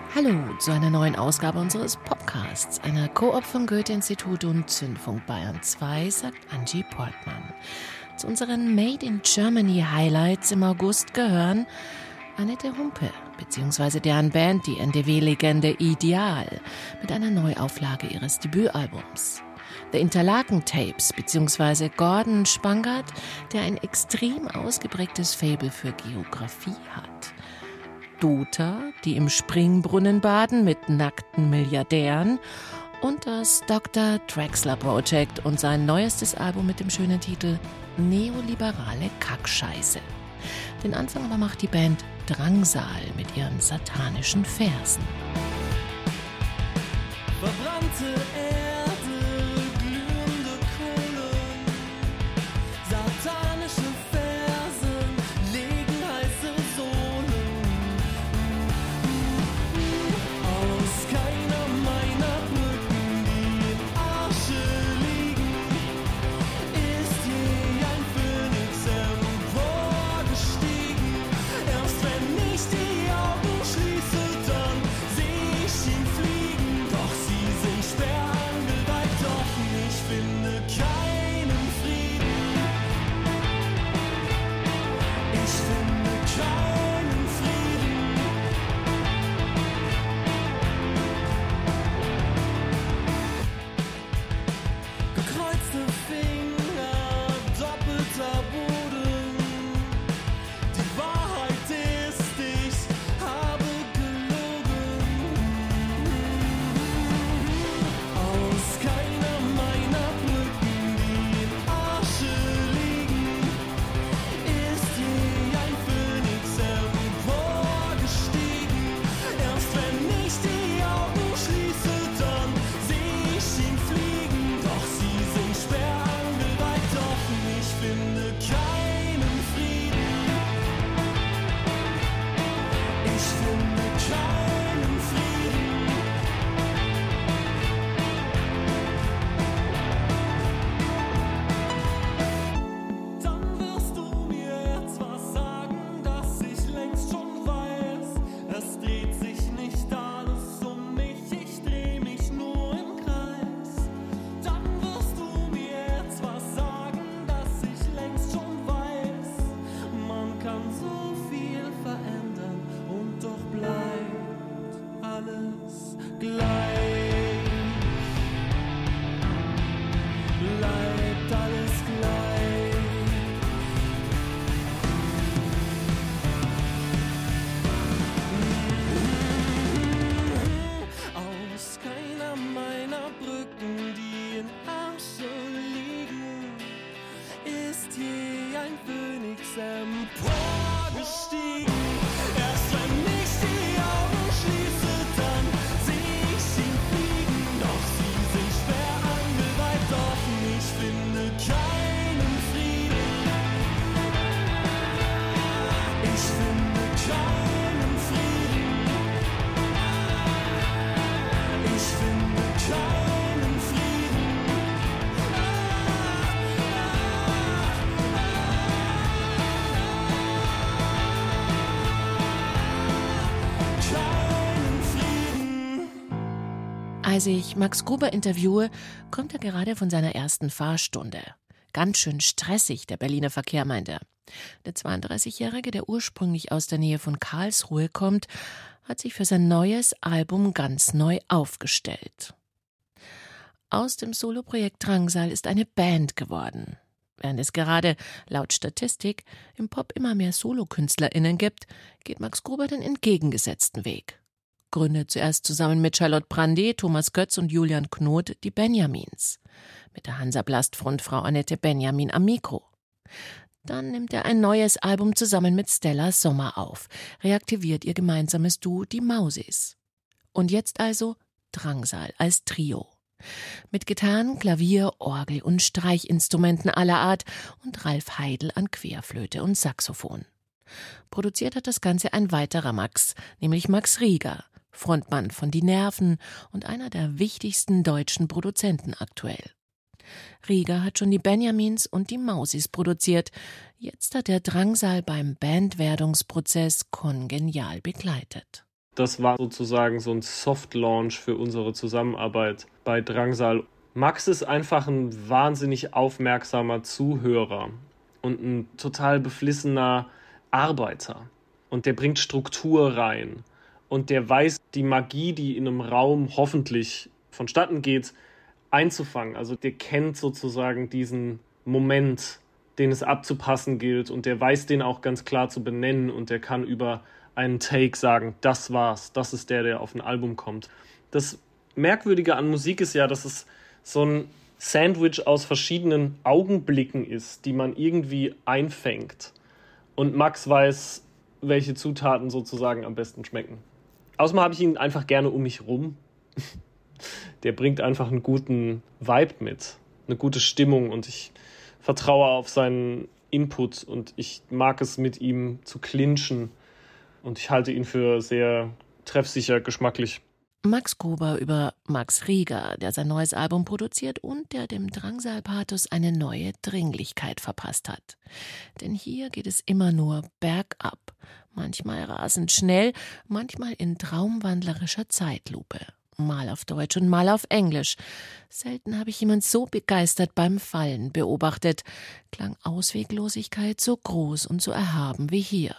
Hallo zu einer neuen Ausgabe unseres Podcasts, einer Koop von Goethe-Institut und Zündfunk Bayern 2, sagt Angie Portmann. Zu unseren Made in Germany Highlights im August gehören Annette Humpe bzw. deren Band, die NDW-Legende Ideal, mit einer Neuauflage ihres Debütalbums. The Interlaken Tapes bzw. Gordon Spangard, der ein extrem ausgeprägtes Faible für Geografie hat. Dota, die im Springbrunnen baden mit nackten Milliardären, und das Dr. Drexler Project und sein neuestes Album mit dem schönen Titel Neoliberale Kackscheiße. Den Anfang aber macht die Band Drangsal mit ihren satanischen Versen. Verbrannte Erde, glühende Kohlen, satanische Versen, legen heiße Sohlen. Aus keiner meiner Brücken, die im Arsche liegen, ist je ein Phönix emporgestiegen. Erst wenn ich die Augen schließe, dann seh ich ihn fliegen. Doch sie sind sperrangelweit, doch ich finde keinen Frieden. Ich finde keinen Frieden. Gekreuzte Finger, doppelter Boden. Die Wahrheit ist, ich habe gelogen. Aus keiner meiner Brücken, die im Arsche liegen, ist je ein Phönix emporgestiegen. Erst wenn ich die Augen schließe, dann seh ich ihn fliegen. Doch sie sind sperrangelweit, doch ich finde keinen Frieden. Ich finde keinen Frieden. Dann wirst du mir jetzt was sagen, das ich längst schon weiß. Es dreht sich nicht alles um mich, ich dreh mich nur im Kreis. Dann wirst du mir jetzt was sagen, das ich längst schon weiß. Man kann so viel verändern und doch bleibt alles gleich. Bleibt alles gleich. Aus keiner meiner Brücken, die in Arsche liegen, ist je ein Phönix emporgestiegen. Erst wenn ich die Augen schließe, dann seh ich ihn fliegen. Doch sie sind sperrangelweit, doch ich finde keinen Frieden. Ich finde keinen Frieden. Ich finde keinen Frieden. Keinen Frieden. Als ich Max Gruber interviewe, kommt er gerade von seiner ersten Fahrstunde. Ganz schön stressig, der Berliner Verkehr, meint er. Der 32-Jährige, der ursprünglich aus der Nähe von Karlsruhe kommt, hat sich für sein neues Album ganz neu aufgestellt. Aus dem Soloprojekt Drangsal ist eine Band geworden. Während es gerade, laut Statistik, im Pop immer mehr SolokünstlerInnen gibt, geht Max Gruber den entgegengesetzten Weg. Gründet zuerst zusammen mit Charlotte Brandy, Thomas Götz und Julian Knot die Benjamins. Mit der Hansaplast-Frontfrau Annette Benjamin am Mikro. Dann nimmt er ein neues Album zusammen mit Stella Sommer auf, reaktiviert ihr gemeinsames Duo Die Mausis. Und jetzt also Drangsal als Trio. Mit Gitarren, Klavier, Orgel und Streichinstrumenten aller Art und Ralf Heidel an Querflöte und Saxophon. Produziert hat das Ganze ein weiterer Max, nämlich Max Rieger, Frontmann von Die Nerven und einer der wichtigsten deutschen Produzenten aktuell. Rieger hat schon die Benjamins und die Mausis produziert. Jetzt hat er Drangsal beim Bandwerdungsprozess kongenial begleitet. Das war sozusagen so ein Soft-Launch für unsere Zusammenarbeit bei Drangsal. Max ist einfach ein wahnsinnig aufmerksamer Zuhörer und ein total beflissener Arbeiter. Und der bringt Struktur rein. Und der weiß, die Magie, die in einem Raum hoffentlich vonstatten geht, einzufangen. Also der kennt sozusagen diesen Moment, den es abzupassen gilt. Und der weiß den auch ganz klar zu benennen. Und der kann über einen Take sagen, das war's, das ist der auf ein Album kommt. Das Merkwürdige an Musik ist ja, dass es so ein Sandwich aus verschiedenen Augenblicken ist, die man irgendwie einfängt. Und Max weiß, welche Zutaten sozusagen am besten schmecken. Außerdem habe ich ihn einfach gerne um mich rum. Der bringt einfach einen guten Vibe mit, eine gute Stimmung und ich vertraue auf seinen Input und ich mag es, mit ihm zu clinchen und ich halte ihn für sehr treffsicher, geschmacklich. Max Gruber über Max Rieger, der sein neues Album produziert und der dem Drangsal-Pathos eine neue Dringlichkeit verpasst hat. Denn hier geht es immer nur bergab. Manchmal rasend schnell, manchmal in traumwandlerischer Zeitlupe. Mal auf Deutsch und mal auf Englisch. Selten habe ich jemand so begeistert beim Fallen beobachtet. Klang Ausweglosigkeit so groß und so erhaben wie hier.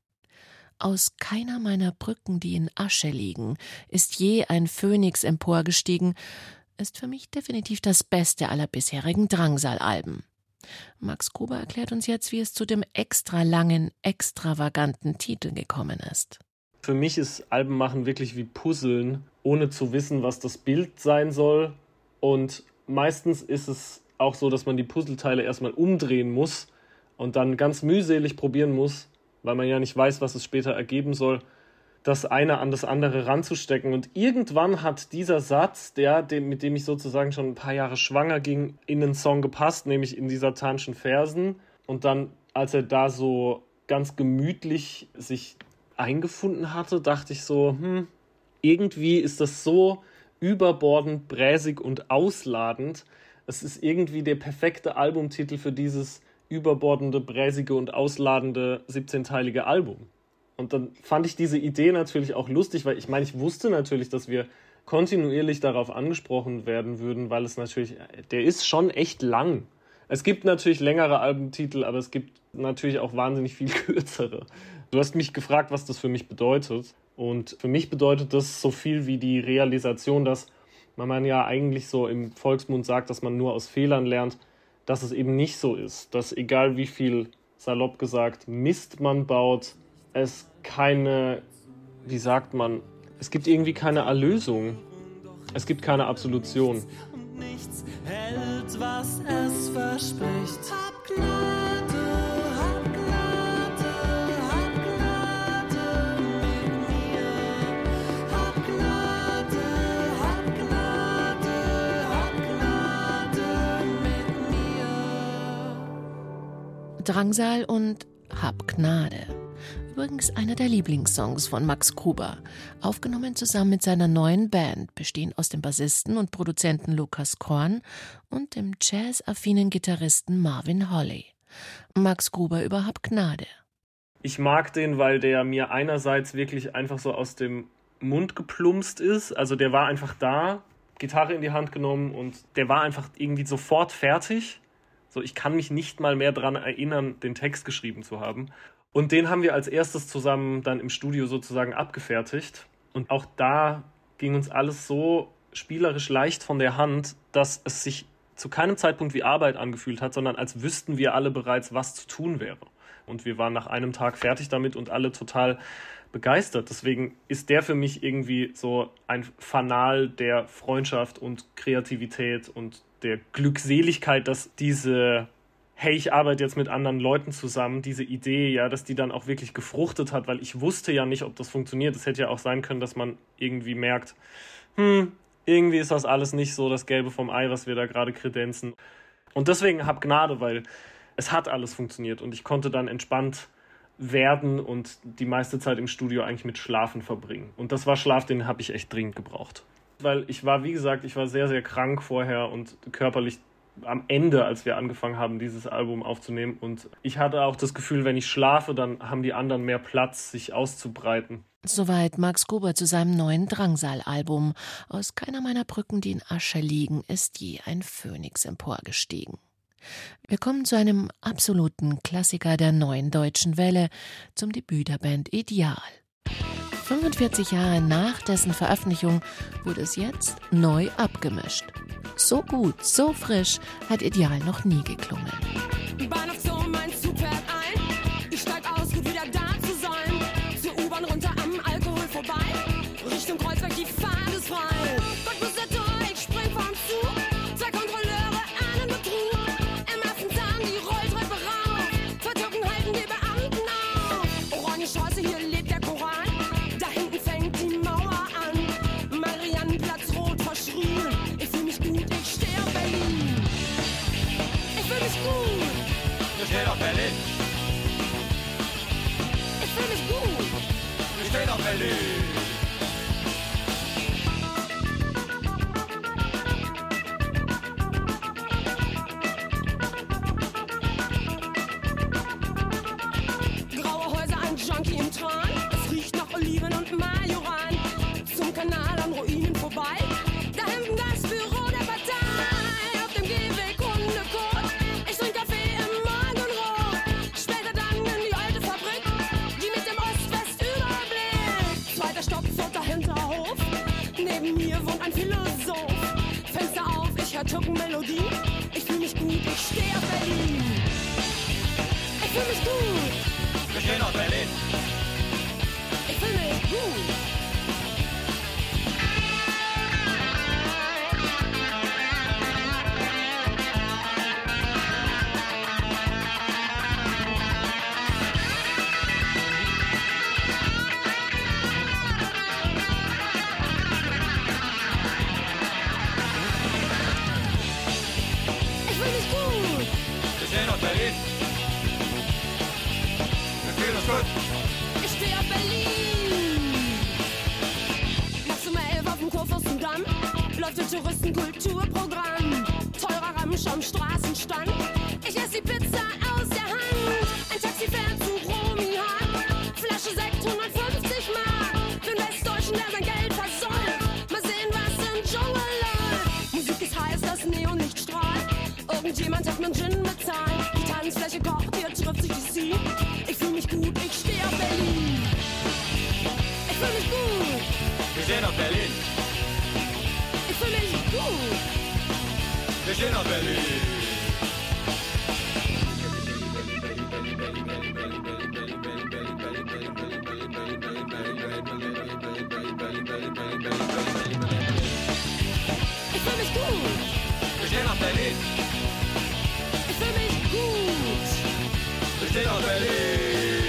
Aus keiner meiner Brücken, die in Asche liegen, ist je ein Phönix emporgestiegen, ist für mich definitiv das Beste aller bisherigen Drangsal-Alben. Max Gruber erklärt uns jetzt, wie es zu dem extra langen, extravaganten Titel gekommen ist. Für mich ist Albenmachen wirklich wie Puzzeln, ohne zu wissen, was das Bild sein soll. Und meistens ist es auch so, dass man die Puzzleteile erstmal umdrehen muss und dann ganz mühselig probieren muss, weil man ja nicht weiß, was es später ergeben soll, das eine an das andere ranzustecken. Und irgendwann hat dieser Satz, mit dem ich sozusagen schon ein paar Jahre schwanger ging, in den Song gepasst, nämlich in die satanischen Versen. Und dann, als er da so ganz gemütlich sich eingefunden hatte, dachte ich so, irgendwie ist das so überbordend, bräsig und ausladend. Es ist irgendwie der perfekte Albumtitel für dieses überbordende, bräsige und ausladende 17-teilige Album. Und dann fand ich diese Idee natürlich auch lustig, weil ich wusste natürlich, dass wir kontinuierlich darauf angesprochen werden würden, weil es natürlich, der ist schon echt lang. Es gibt natürlich längere Albumtitel, aber es gibt natürlich auch wahnsinnig viel kürzere. Du hast mich gefragt, was das für mich bedeutet. Und für mich bedeutet das so viel wie die Realisation, dass man ja eigentlich so im Volksmund sagt, dass man nur aus Fehlern lernt, dass es eben nicht so ist. Dass egal wie viel, salopp gesagt, Mist man baut, es keine, wie sagt man, es gibt irgendwie keine Erlösung. Es gibt keine Absolution. Und nichts hält, was es verspricht. Hab Gnade, hab Gnade, hab Gnade mit mir. Hab Gnade, hab Gnade, hab Gnade mit mir. Drangsal und Hab Gnade. Übrigens einer der Lieblingssongs von Max Gruber, aufgenommen zusammen mit seiner neuen Band, bestehend aus dem Bassisten und Produzenten Lukas Korn und dem jazz-affinen Gitarristen Marvin Holley. Max Gruber über Hab Gnade. Ich mag den, weil der mir einerseits wirklich einfach so aus dem Mund geplumpst ist. Also der war einfach da, Gitarre in die Hand genommen und der war einfach irgendwie sofort fertig. So, ich kann mich nicht mal mehr daran erinnern, den Text geschrieben zu haben. Und den haben wir als erstes zusammen dann im Studio sozusagen abgefertigt. Und auch da ging uns alles so spielerisch leicht von der Hand, dass es sich zu keinem Zeitpunkt wie Arbeit angefühlt hat, sondern als wüssten wir alle bereits, was zu tun wäre. Und wir waren nach einem Tag fertig damit und alle total begeistert. Deswegen ist der für mich irgendwie so ein Fanal der Freundschaft und Kreativität und der Glückseligkeit, dass diese hey, ich arbeite jetzt mit anderen Leuten zusammen, diese Idee, ja, dass die dann auch wirklich gefruchtet hat, weil ich wusste ja nicht, ob das funktioniert. Es hätte ja auch sein können, dass man irgendwie merkt, irgendwie ist das alles nicht so das Gelbe vom Ei, was wir da gerade kredenzen. Und deswegen hab Gnade, weil es hat alles funktioniert und ich konnte dann entspannt werden und die meiste Zeit im Studio eigentlich mit Schlafen verbringen. Und das war Schlaf, den habe ich echt dringend gebraucht. Weil ich war, wie gesagt, sehr, sehr krank vorher und körperlich am Ende, als wir angefangen haben, dieses Album aufzunehmen. Und ich hatte auch das Gefühl, wenn ich schlafe, dann haben die anderen mehr Platz, sich auszubreiten. Soweit Max Gruber zu seinem neuen Drangsal-Album. Aus keiner meiner Brücken, die in Asche liegen, ist je ein Phönix emporgestiegen. Wir kommen zu einem absoluten Klassiker der neuen deutschen Welle, zum Debüt der Band Ideal. 45 Jahre nach dessen Veröffentlichung wurde es jetzt neu abgemischt. So gut, so frisch hat Ideal noch nie geklungen. Bahnhof, mein Zug fährt ein. Ich steig aus, gut wieder da zu sein. Zur U-Bahn runter, am Alkohol vorbei. Richtung Kreuzberg, die Fahrt ist frei. Gott muss der Tor, ich spring vom Zug. 2 Kontrolleure, einen Betrug. Im ersten Zahn die Rolltreppe rauf. Vertürken halten die Beamten auf. Orange Straße, hier lebt der Koran. Da hinten fängt die Mauer an. Mariannenplatz rot verschrien. Ich fühl mich gut, ich steh auf Berlin. Ich fühl mich gut. Wir stehen auf Berlin. Ich fühl mich gut. Wir stehen auf Berlin. Graue Häuser, ein Junkie im Tran. Es riecht nach Oliven und Majoran. Zum Kanal an Ruinen vorbei. Da hinten das Büro der Partei. Auf dem Gehweg Hundekot. Ich trink Kaffee im Morgenrot. Später dann in die alte Fabrik, die mit dem Ost-West-Überblick. 2. Stock, 4. Hinterhof. Neben mir wohnt ein Philosoph. Fenster auf, ich hör Türkenmelodie. Ich fühl mich gut, ich steh auf Berlin. Ich fühl mich gut. Wir stehen auf Berlin. Ich fühl mich gut. Ich fühl mich gut. Wir stehen auf Berlin. Wir fühlen uns gut. Ich steh auf Berlin. Nachts um 11 auf dem Kurfürstendamm läuft das Touristenkulturprogramm. Teurer Ramsch am Straßenstand. Ich ess die Pizza aus der Hand. Ein Taxi fährt zu Romy-Hahn. Flasche Sekt, 150 Mark. Für den Westdeutschen, der sein Geld versäumt. Mal sehen, was im Dschungel läuft. Musik ist heiß, das Neonlicht strahlt. Irgendjemand hat mir Gin bezahlt. Die Tanzfläche kocht, hier trifft sich die Sea. Ich fühl mich gut, ich steh auf Berlin. Ich fühl mich gut. Wir stehen auf Berlin. Ich fühl mich gut. Wir stehen auf Berlin. Ich fühl mich gut. Wir stehen auf Berlin. Ich fühl mich gut. Wir stehen auf Berlin.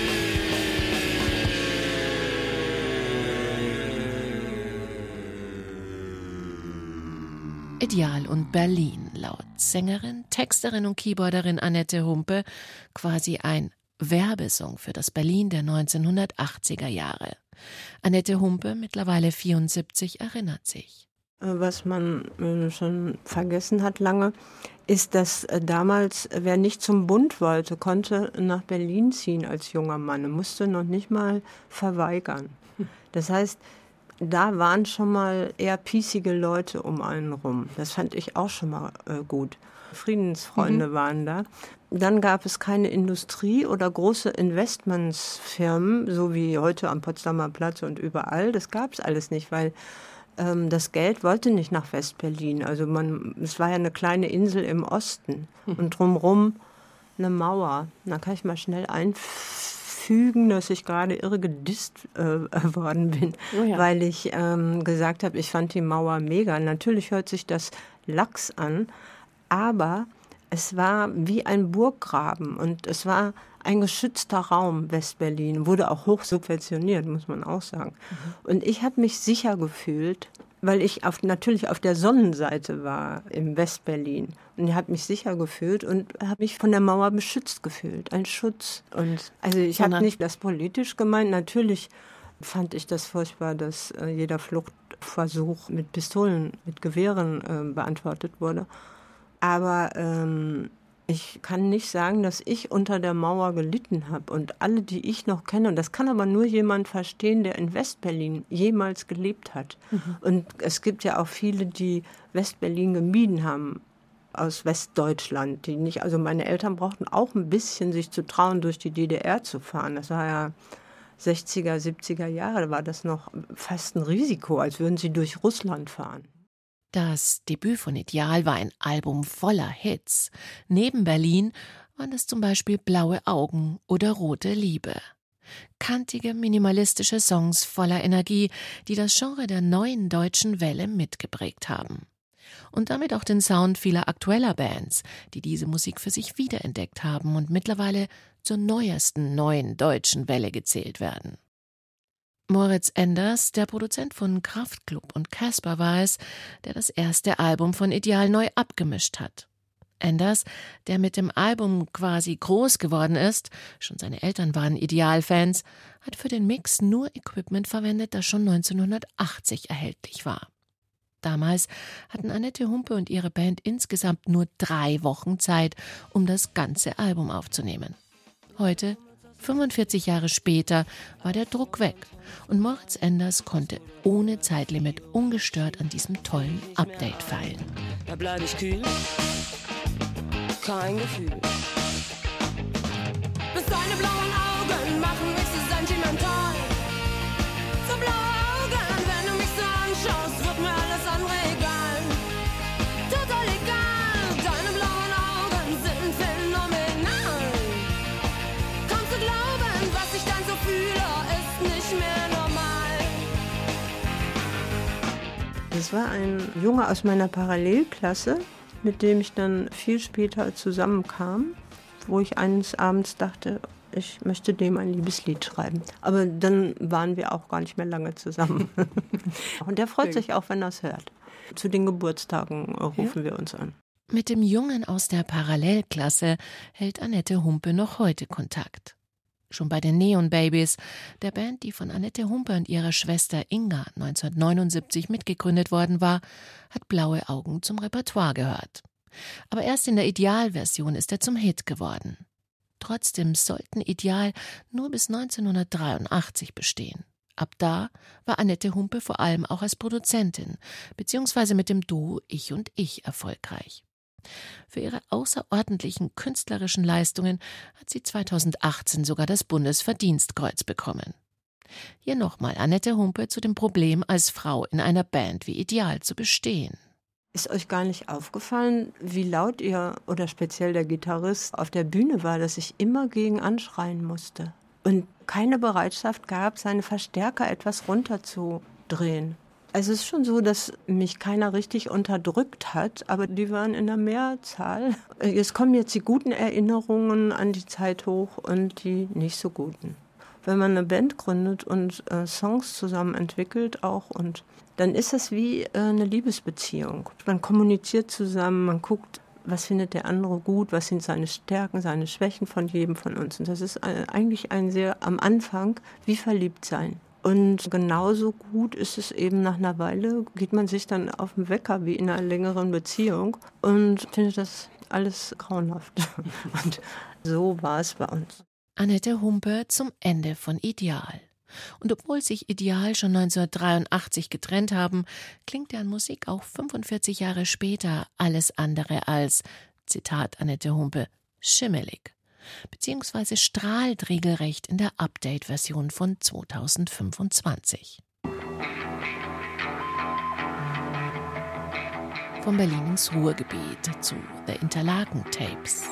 Ideal und Berlin, laut Sängerin, Texterin und Keyboarderin Annette Humpe, quasi ein Werbesong für das Berlin der 1980er Jahre. Annette Humpe, mittlerweile 74, erinnert sich. Was man schon vergessen hat lange, ist, dass damals, wer nicht zum Bund wollte, konnte nach Berlin ziehen als junger Mann und musste noch nicht mal verweigern. Das heißt, da waren schon mal eher piesige Leute um einen rum. Das fand ich auch schon mal gut. Friedensfreunde waren da. Dann gab es keine Industrie oder große Investmentsfirmen, so wie heute am Potsdamer Platz und überall. Das gab es alles nicht, weil das Geld wollte nicht nach West-Berlin. Also es war ja eine kleine Insel im Osten und drumherum eine Mauer. Da kann ich mal schnell einfügen, dass ich gerade irre gedisst worden bin, weil ich gesagt habe, ich fand die Mauer mega. Natürlich hört sich das lax an, aber es war wie ein Burggraben und es war ein geschützter Raum, West-Berlin, wurde auch hoch subventioniert, muss man auch sagen. Und ich habe mich sicher gefühlt, weil ich natürlich auf der Sonnenseite war im West-Berlin. Und ich habe mich sicher gefühlt und habe mich von der Mauer beschützt gefühlt, ein Schutz. Und also ich habe nicht das politisch gemeint. Natürlich fand ich das furchtbar, dass jeder Fluchtversuch mit Pistolen, mit Gewehren beantwortet wurde. Aber ich kann nicht sagen, dass ich unter der Mauer gelitten habe. Und alle, die ich noch kenne, und das kann aber nur jemand verstehen, der in Westberlin jemals gelebt hat. Und es gibt ja auch viele, die Westberlin gemieden haben, aus Westdeutschland, die nicht, also meine Eltern brauchten auch ein bisschen sich zu trauen, durch die DDR zu fahren. Das war ja 60er, 70er Jahre, da war das noch fast ein Risiko, als würden sie durch Russland fahren. Das Debüt von Ideal war ein Album voller Hits. Neben Berlin waren es zum Beispiel Blaue Augen oder Rote Liebe. Kantige, minimalistische Songs voller Energie, die das Genre der neuen deutschen Welle mitgeprägt haben. Und damit auch den Sound vieler aktueller Bands, die diese Musik für sich wiederentdeckt haben und mittlerweile zur neuesten neuen deutschen Welle gezählt werden. Moritz Enders, der Produzent von Kraftklub und Casper, war es, der das erste Album von Ideal neu abgemischt hat. Enders, der mit dem Album quasi groß geworden ist, schon seine Eltern waren Ideal-Fans, hat für den Mix nur Equipment verwendet, das schon 1980 erhältlich war. Damals hatten Annette Humpe und ihre Band insgesamt nur 3 Wochen Zeit, um das ganze Album aufzunehmen. Heute, 45 Jahre später, war der Druck weg und Moritz Enders konnte ohne Zeitlimit ungestört an diesem tollen Update feilen. Da bleib ich kühl, kein Gefühl. Bis deine blauen Augen machen mich so sentimental. So blaue Augen, wenn du mich so anschaust, wird mir alles andere egal. Total egal, deine blauen Augen sind phänomenal. Kannst du glauben, was ich dann so fühle, ist nicht mehr normal. Das war ein Junge aus meiner Parallelklasse, mit dem ich dann viel später zusammenkam, wo ich eines Abends dachte, ich möchte dem ein Liebeslied schreiben. Aber dann waren wir auch gar nicht mehr lange zusammen. Und der freut sich auch, wenn er es hört. Zu den Geburtstagen rufen wir uns an. Mit dem Jungen aus der Parallelklasse hält Annette Humpe noch heute Kontakt. Schon bei den Neon Babies, der Band, die von Annette Humpe und ihrer Schwester Inga 1979 mitgegründet worden war, hat Blaue Augen zum Repertoire gehört. Aber erst in der Ideal-Version ist er zum Hit geworden. Trotzdem sollten Ideal nur bis 1983 bestehen. Ab da war Annette Humpe vor allem auch als Produzentin bzw. mit dem Duo Ich und Ich erfolgreich. Für ihre außerordentlichen künstlerischen Leistungen hat sie 2018 sogar das Bundesverdienstkreuz bekommen. Hier nochmal Annette Humpe zu dem Problem, als Frau in einer Band wie Ideal zu bestehen. Ist euch gar nicht aufgefallen, wie laut ihr oder speziell der Gitarrist auf der Bühne war, dass ich immer gegen anschreien musste und keine Bereitschaft gab, seine Verstärker etwas runterzudrehen? Also es ist schon so, dass mich keiner richtig unterdrückt hat, aber die waren in der Mehrzahl. Es kommen jetzt die guten Erinnerungen an die Zeit hoch und die nicht so guten. Wenn man eine Band gründet und Songs zusammen entwickelt auch, und dann ist das wie eine Liebesbeziehung. Man kommuniziert zusammen, man guckt, was findet der andere gut, was sind seine Stärken, seine Schwächen von jedem von uns. Und das ist eigentlich ein sehr am Anfang wie verliebt sein. Und genauso gut ist es eben nach einer Weile, geht man sich dann auf den Wecker wie in einer längeren Beziehung und findet das alles grauenhaft. Und so war es bei uns. Annette Humpe zum Ende von Ideal. Und obwohl sich Ideal schon 1983 getrennt haben, klingt deren Musik auch 45 Jahre später alles andere als, Zitat Annette Humpe, schimmelig. Beziehungsweise strahlt regelrecht in der Update-Version von 2025. Von Berlin ins Ruhrgebiet zu The Interlaken Tapes.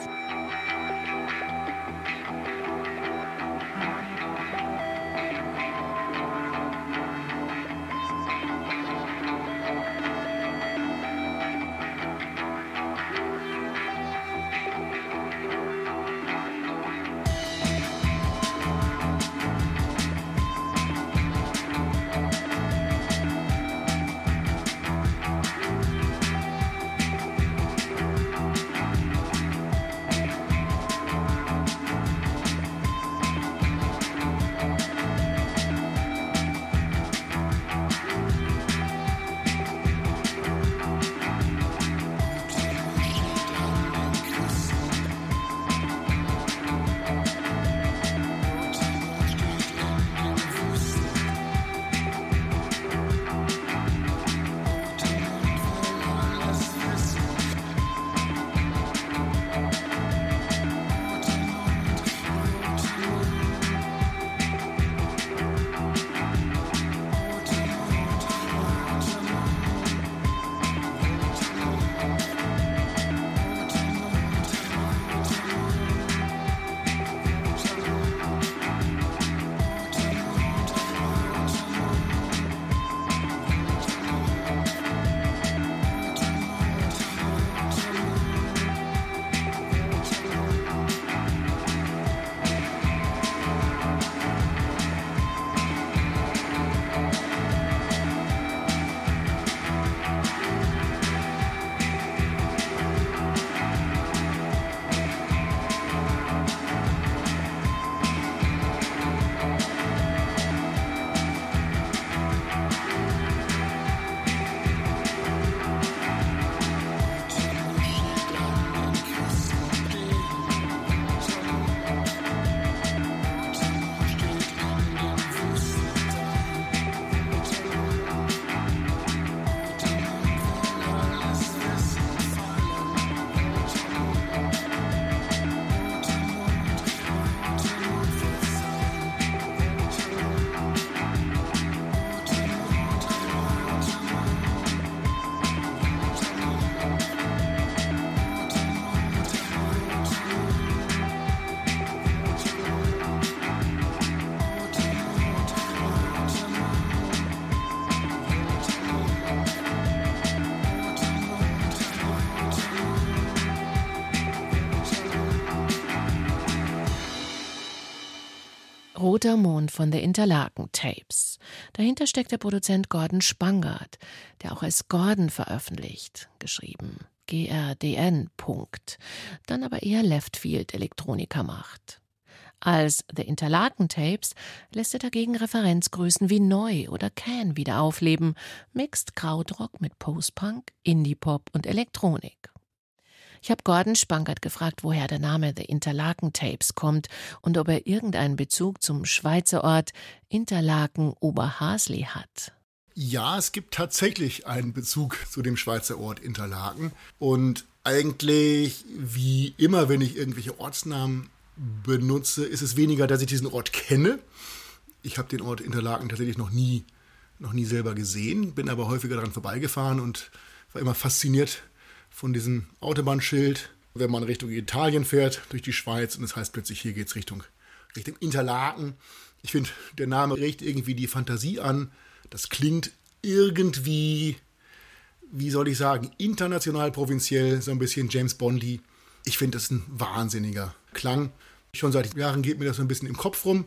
Roter Mond von The Interlaken Tapes. Dahinter steckt der Produzent Gordon Spangard, der auch als Gordon veröffentlicht, geschrieben GRDN. Dann aber eher Leftfield-Elektronika macht. Als The Interlaken Tapes lässt er dagegen Referenzgrößen wie Neu oder Can wieder aufleben, mixt Krautrock mit Post-Punk, Indie-Pop und Elektronik. Ich habe Gordon Spangard gefragt, woher der Name The Interlaken Tapes kommt und ob er irgendeinen Bezug zum Schweizer Ort Interlaken-Oberhasli hat. Ja, es gibt tatsächlich einen Bezug zu dem Schweizer Ort Interlaken. Und eigentlich, wie immer, wenn ich irgendwelche Ortsnamen benutze, ist es weniger, dass ich diesen Ort kenne. Ich habe den Ort Interlaken tatsächlich noch nie selber gesehen, bin aber häufiger daran vorbeigefahren und war immer fasziniert von diesem Autobahnschild, wenn man Richtung Italien fährt, durch die Schweiz, und das heißt plötzlich, hier geht es Richtung Interlaken. Ich finde, der Name regt irgendwie die Fantasie an. Das klingt irgendwie, wie soll ich sagen, international provinziell, so ein bisschen James Bondy. Ich finde, das ist ein wahnsinniger Klang. Schon seit Jahren geht mir das so ein bisschen im Kopf rum.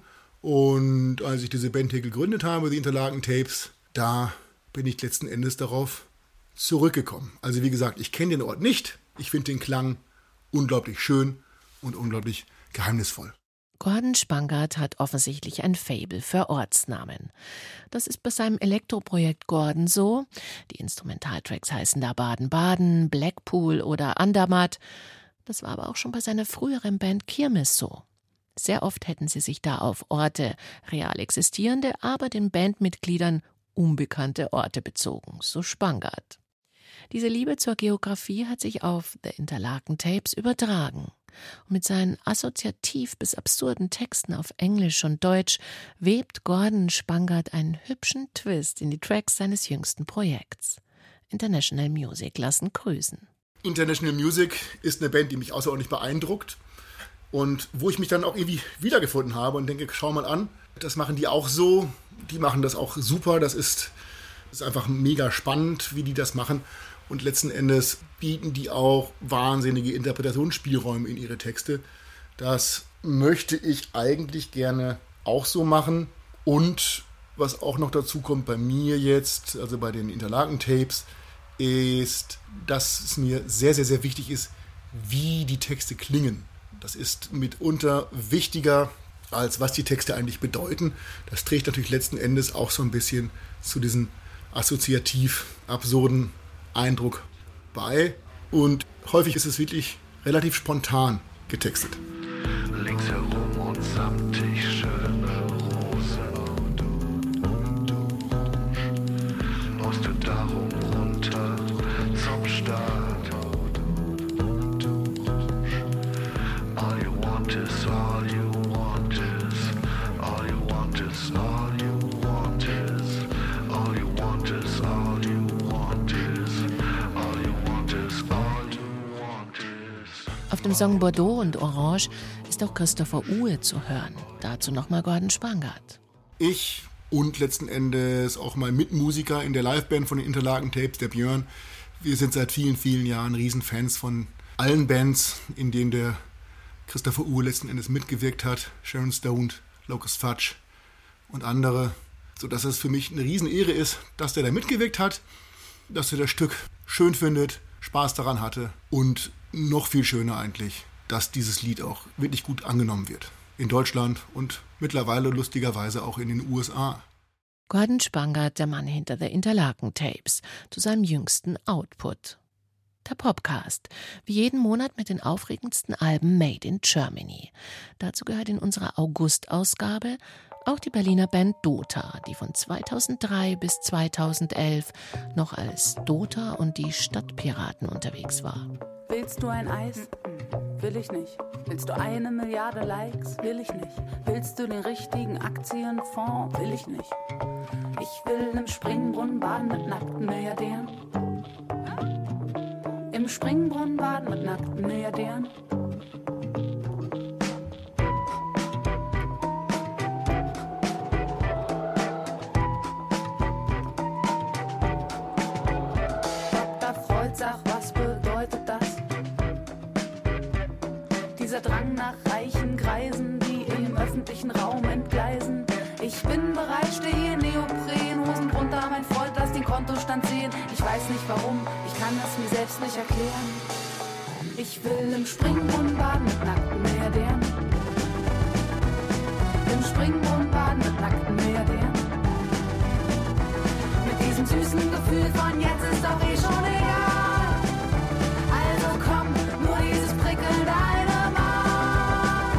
Und als ich diese Band hier gegründet habe, die Interlaken Tapes, da bin ich letzten Endes darauf zurückgekommen. Also wie gesagt, ich kenne den Ort nicht. Ich finde den Klang unglaublich schön und unglaublich geheimnisvoll. Gordon Spangard hat offensichtlich ein Faible für Ortsnamen. Das ist bei seinem Elektroprojekt Gordon so. Die Instrumentaltracks heißen da Baden-Baden, Blackpool oder Andermatt. Das war aber auch schon bei seiner früheren Band Kirmes so. Sehr oft hätten sie sich da auf Orte, real existierende, aber den Bandmitgliedern unbekannte Orte bezogen, so Spangard. Diese Liebe zur Geografie hat sich auf The Interlaken Tapes übertragen. Und mit seinen assoziativ bis absurden Texten auf Englisch und Deutsch webt Gordon Spangard einen hübschen Twist in die Tracks seines jüngsten Projekts. International Music lassen grüßen. International Music ist eine Band, die mich außerordentlich beeindruckt und wo ich mich dann auch irgendwie wiedergefunden habe und denke, schau mal an, das machen die auch so, die machen das auch super, das ist einfach mega spannend, wie die das machen. Und letzten Endes bieten die auch wahnsinnige Interpretationsspielräume in ihre Texte. Das möchte ich eigentlich gerne auch so machen. Und was auch noch dazu kommt bei mir jetzt, also bei den Interlaken Tapes, ist, dass es mir sehr, sehr, sehr wichtig ist, wie die Texte klingen. Das ist mitunter wichtiger, als was die Texte eigentlich bedeuten. Das trägt natürlich letzten Endes auch so ein bisschen zu diesem assoziativ absurden Eindruck bei. Und häufig ist es wirklich relativ spontan getextet. Links herum und samtig schöne Rosen. Du musst du darum runter zum Start. All you want is all you want is. All you want is all you want is. All you want is all you want is. All you want is all you want is. Auf dem Song Bordeaux und Orange ist auch Christopher Uhe zu hören. Dazu nochmal Gordon Spangard. Ich und letzten Endes auch mein Mitmusiker in der Liveband von den Interlaken Tapes, der Björn, wir sind seit vielen, vielen Jahren Riesenfans von allen Bands, in denen der Christopher Uhe letzten Endes mitgewirkt hat. Sharon Stone, Locust Fudge und andere. Sodass es für mich eine Riesenehre ist, dass der da mitgewirkt hat, dass er das Stück schön findet, Spaß daran hatte und noch viel schöner eigentlich, dass dieses Lied auch wirklich gut angenommen wird. In Deutschland und mittlerweile lustigerweise auch in den USA. Gordon Spangard, der Mann hinter The Interlaken Tapes, zu seinem jüngsten Output. Der Popcast, wie jeden Monat mit den aufregendsten Alben Made in Germany. Dazu gehört in unserer August-Ausgabe auch die Berliner Band Dota, die von 2003 bis 2011 noch als Dota und die Stadtpiraten unterwegs war. Willst du ein Eis? Will ich nicht. Willst du 1 Milliarde Likes? Will ich nicht. Willst du den richtigen Aktienfonds? Will ich nicht. Ich will im Springbrunnen baden mit nackten Milliardären. Im Springbrunnen baden mit nackten Milliardären. Dr. Freud sagt, was bedeutet das? Dieser Drang nach reichen Greisen, die im öffentlichen öffentlichen Raum entgleisen. Ich bin bereit, stehe hier Neopren, Hosen drunter, mein Freund, lass den Kontostand sehen. Ich weiß nicht warum, ich kann das mir selbst nicht erklären. Ich will im Springbrunnen baden mit nackten Milliardären. Im Springbrunnen baden mit nackten Milliardären. Mit diesem süßen Gefühl von jetzt ist doch eh schon egal. Also komm, nur dieses Prickeln eine Mal.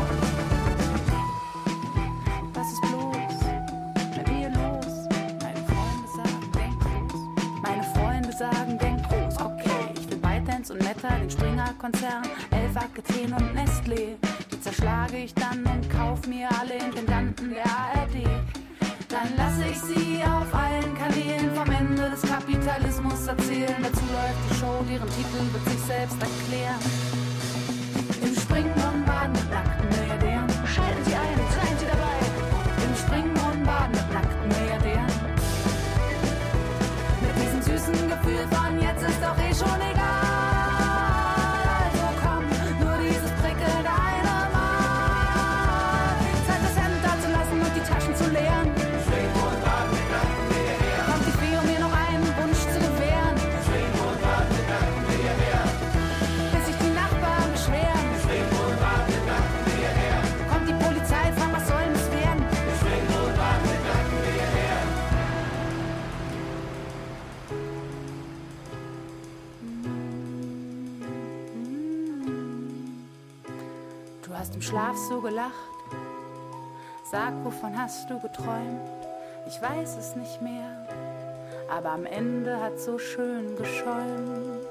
Was ist bloß mit mir los? Meine Freunde sagen, denk groß. Meine Freunde sagen, denk groß. Okay, ich will ByteDance und Meta, den Springer-Konzern, Elf, Aquitaine und Nestlé. Die zerschlage ich dann und kauf mir alle Intendanten der ARD. Dann lasse ich sie auf allen Kanälen vom Ende des Kapitalismus erzählen. Dazu läuft die Show, deren Titel wird sich selbst erklären. Im Springbrunnen baden mit nackten Milliardären. Schalten Sie ein, seien Sie dabei. Im Springbrunnen baden mit nackten Milliardären. Mit diesem süßen Gefühl von jetzt ist doch eh schon egal. Also komm, nur dieses Prickeln eine Mal. Zeit das Hemd da zu lassen und die Taschen zu leeren. Kommt die Fee, um mir noch einen Wunsch zu gewähren. Bis sich die Nachbarn beschweren. Kommt die Polizei, fragt, was soll denn das werden? Du hast im Schlaf so gelacht. Sag, wovon hast du geträumt? Ich weiß es nicht mehr, aber am Ende hat so schön geschäumt.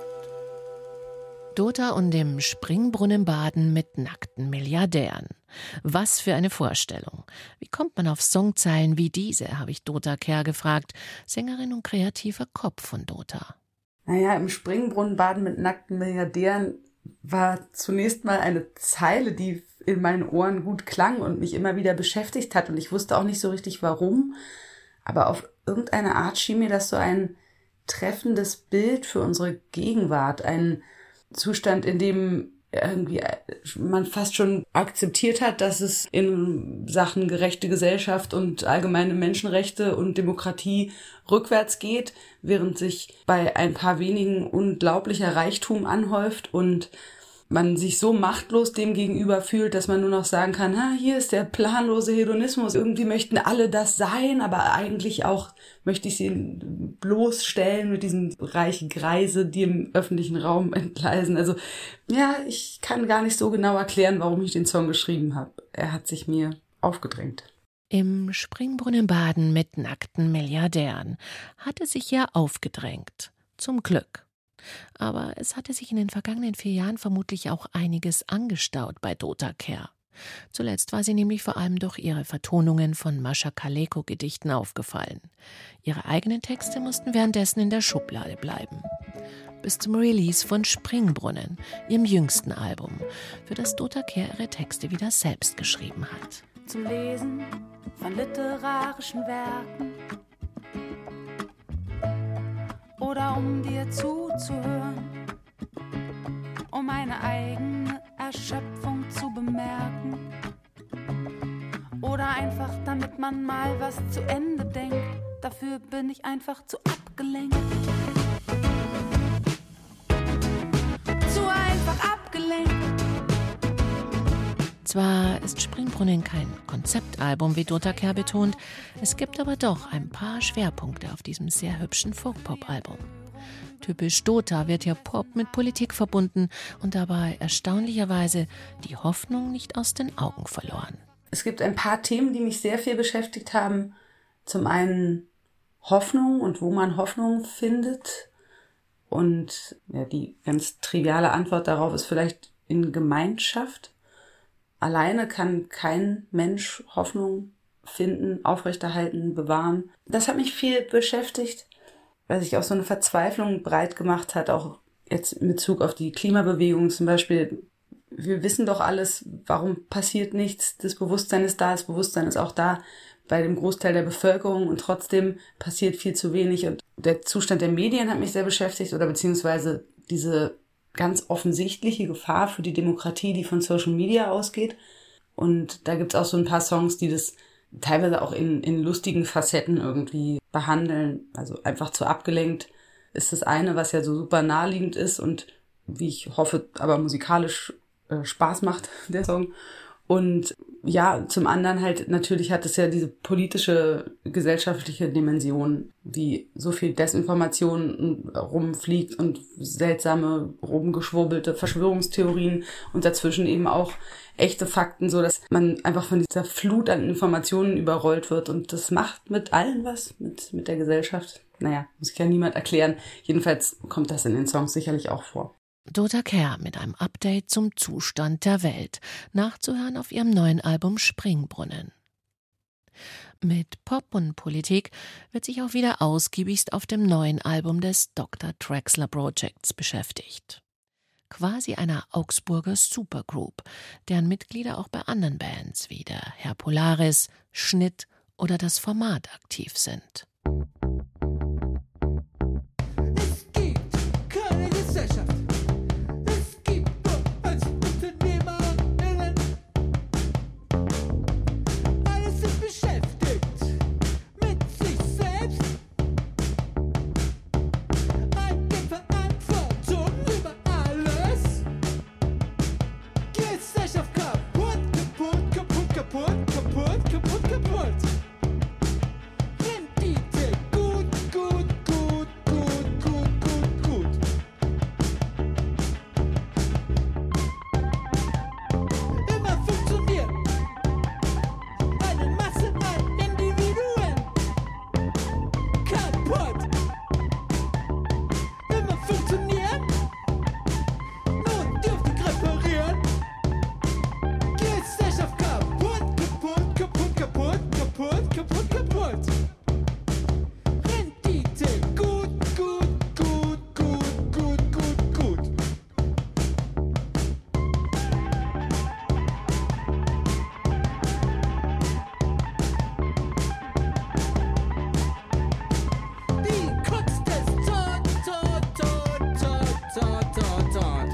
Dota und im Springbrunnen baden mit nackten Milliardären. Was für eine Vorstellung. Wie kommt man auf Songzeilen wie diese, habe ich Dota Kehr gefragt, Sängerin und kreativer Kopf von Dota. Naja, im Springbrunnen baden mit nackten Milliardären war zunächst mal eine Zeile, die in meinen Ohren gut klang und mich immer wieder beschäftigt hat. Und ich wusste auch nicht so richtig, warum. Aber auf irgendeine Art schien mir das so ein treffendes Bild für unsere Gegenwart. Ein Zustand, in dem irgendwie man fast schon akzeptiert hat, dass es in Sachen gerechte Gesellschaft und allgemeine Menschenrechte und Demokratie rückwärts geht, während sich bei ein paar wenigen unglaublicher Reichtum anhäuft und man sich so machtlos dem gegenüber fühlt, dass man nur noch sagen kann, hier ist der planlose Hedonismus. Irgendwie möchten alle das sein, aber eigentlich auch möchte ich sie bloßstellen mit diesen reichen Greise, die im öffentlichen Raum entgleisen. Also ja, ich kann gar nicht so genau erklären, warum ich den Song geschrieben habe. Er hat sich mir aufgedrängt. Im Springbrunnen baden mit nackten Milliardären hatte sich ja aufgedrängt. Zum Glück. Aber es hatte sich in den vergangenen 4 Jahren vermutlich auch einiges angestaut bei Dota Kehr. Zuletzt war sie nämlich vor allem durch ihre Vertonungen von Mascha Kaleko-Gedichten aufgefallen. Ihre eigenen Texte mussten währenddessen in der Schublade bleiben. Bis zum Release von Springbrunnen, ihrem jüngsten Album, für das Dota Kehr ihre Texte wieder selbst geschrieben hat. Zum Lesen von literarischen Werken oder um dir zuzuhören, um meine eigene Erschöpfung zu bemerken oder einfach damit man mal was zu Ende denkt, dafür bin ich einfach zu abgelenkt. Zu einfach abgelenkt. Zwar ist Springbrunnen kein Konzeptalbum, wie Dota Kehr betont, es gibt aber doch ein paar Schwerpunkte auf diesem sehr hübschen Folk-Pop-Album. Typisch Dota wird hier Pop mit Politik verbunden und dabei erstaunlicherweise die Hoffnung nicht aus den Augen verloren. Es gibt ein paar Themen, die mich sehr viel beschäftigt haben. Zum einen Hoffnung und wo man Hoffnung findet. Und ja, die ganz triviale Antwort darauf ist vielleicht in Gemeinschaft. Alleine kann kein Mensch Hoffnung finden, aufrechterhalten, bewahren. Das hat mich viel beschäftigt, weil sich auch so eine Verzweiflung breit gemacht hat, auch jetzt in Bezug auf die Klimabewegung zum Beispiel. Wir wissen doch alles, warum passiert nichts, das Bewusstsein ist da, das Bewusstsein ist auch da bei dem Großteil der Bevölkerung und trotzdem passiert viel zu wenig. Und der Zustand der Medien hat mich sehr beschäftigt oder beziehungsweise diese ganz offensichtliche Gefahr für die Demokratie, die von Social Media ausgeht. Und da gibt's auch so ein paar Songs, die das teilweise auch in lustigen Facetten irgendwie behandeln. Also einfach zu abgelenkt ist das eine, was ja so super naheliegend ist und wie ich hoffe, aber musikalisch Spaß macht, der Song. Und ja, zum anderen halt, natürlich hat es ja diese politische, gesellschaftliche Dimension, wie so viel Desinformation rumfliegt und seltsame, rumgeschwurbelte Verschwörungstheorien und dazwischen eben auch echte Fakten, so dass man einfach von dieser Flut an Informationen überrollt wird. Und das macht mit allen was, mit der Gesellschaft. Naja, muss ich ja niemand erklären. Jedenfalls kommt das in den Songs sicherlich auch vor. Dota Kehr mit einem Update zum Zustand der Welt, nachzuhören auf ihrem neuen Album Springbrunnen. Mit Pop und Politik wird sich auch wieder ausgiebigst auf dem neuen Album des Dr. Drexler Projects beschäftigt. Quasi einer Augsburger Supergroup, deren Mitglieder auch bei anderen Bands wie der Herr Polaris, Schnitt oder das Format aktiv sind. Es gibt keine Gesellschaft. Es gibt nur als UnternehmerInnen. Alle sind beschäftigt mit sich selbst. Eigene Verantwortung über alles. Gesellschaft kaputt, kaputt, kaputt, kaputt, kaputt, kaputt, kaputt. Rendite gut, gut, gut, gut, gut, gut, gut. Immer funktionieren. Eine Masse an Individuen. Kaputt. Immer funktionieren. Nun dürfte reparieren. Gesellschaft kaputt, kaputt, kaputt, kaputt, kaputt, kaputt, kaputt. Rendite gut, gut, gut, gut, gut, gut, gut. Die Kunst ist tot, tot, tot, tot, tot, tot, tot.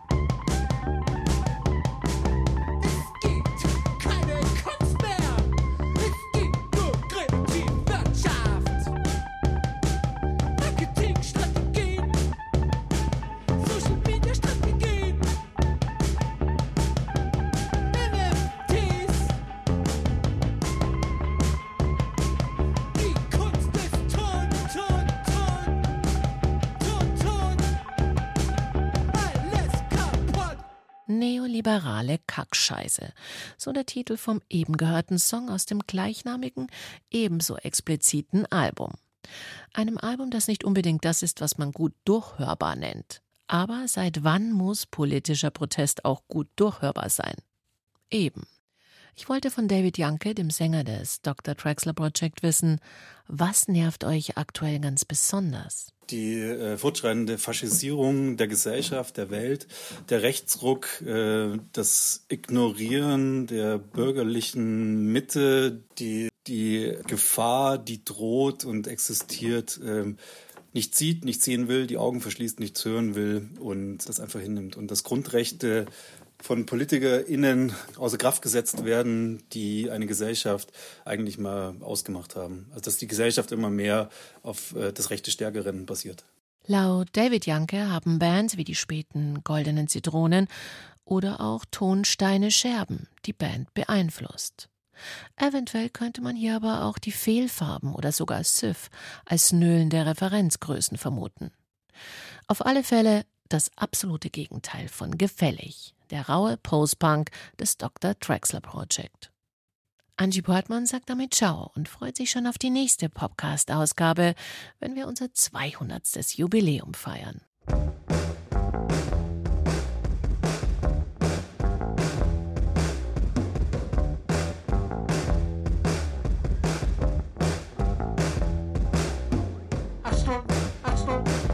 Es gibt keine Kunst mehr. Es gibt nur Kreativwirtschaft. Marketingstrategien, Social Media Strategien, NFTs. Die Kunst ist tot, tot, tot, tot, tot. Alles kaputt. Neoliberale Kackscheiße, so der Titel vom eben gehörten Song aus dem gleichnamigen, ebenso expliziten Album. Einem Album, das nicht unbedingt das ist, was man gut durchhörbar nennt. Aber seit wann muss politischer Protest auch gut durchhörbar sein? Eben. Ich wollte von David Janke, dem Sänger des Dr. Drexler Project, wissen, was nervt euch aktuell ganz besonders? Die fortschreitende Faschisierung der Gesellschaft, der Welt, der Rechtsruck, das Ignorieren der bürgerlichen Mitte, die Gefahr, die droht und existiert, nicht sieht, nicht sehen will, die Augen verschließt, nichts hören will und das einfach hinnimmt. Und das Grundrechte von PolitikerInnen außer Kraft gesetzt werden, die eine Gesellschaft eigentlich mal ausgemacht haben. Also dass die Gesellschaft immer mehr auf das Recht des Stärkeren basiert. Laut David Janke haben Bands wie die späten Goldenen Zitronen oder auch Tonsteine Scherben die Band beeinflusst. Eventuell könnte man hier aber auch die Fehlfarben oder sogar Syph als nöhlende Referenzgrößen vermuten. Auf alle Fälle das absolute Gegenteil von gefällig, der raue Post-Punk des Dr. Drexler Project. Angie Portmann sagt damit Ciao und freut sich schon auf die nächste Popcast-Ausgabe, wenn wir unser 200. Jubiläum feiern. Achtung, Achtung.